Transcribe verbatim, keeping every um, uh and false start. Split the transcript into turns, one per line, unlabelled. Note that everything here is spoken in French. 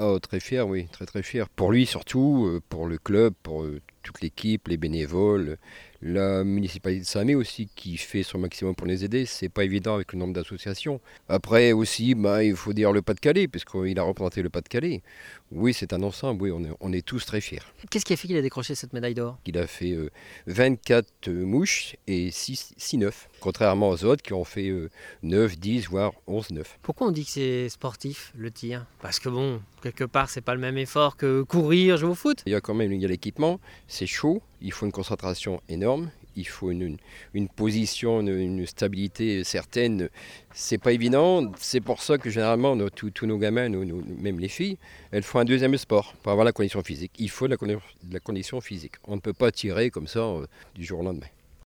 Oh, très fier, oui, très très fier. Pour lui surtout, euh, pour le club, pour euh, toute l'équipe, les bénévoles, la municipalité de Saint-Mé aussi qui fait son maximum pour les aider. C'est pas évident avec le nombre d'associations. Après aussi, bah, il faut dire le Pas-de-Calais, puisqu'il a représenté le Pas-de-Calais. Oui, c'est un ensemble, oui, on est, on est tous très fiers.
Qu'est-ce qui a fait qu'il a décroché cette médaille d'or?
Il a fait euh, vingt-quatre euh, mouches et six neufs, contrairement aux autres qui ont fait euh, neuf, dix, voire onze neufs.
Pourquoi on dit que c'est sportif, le tir? Parce que bon, quelque part, c'est pas le même effort que courir, jouer au foot.
Il y a quand même il y a l'équipement, c'est chaud, il faut une concentration énorme, il faut une, une, une position, une, une stabilité certaine. C'est pas évident, c'est pour ça que généralement nos- tous tous nos gamins, nos- nos- même les filles, elles font un deuxième sport pour avoir la condition physique. Il faut de la, condi- de la condition physique. On ne peut pas tirer comme ça euh, du jour au lendemain.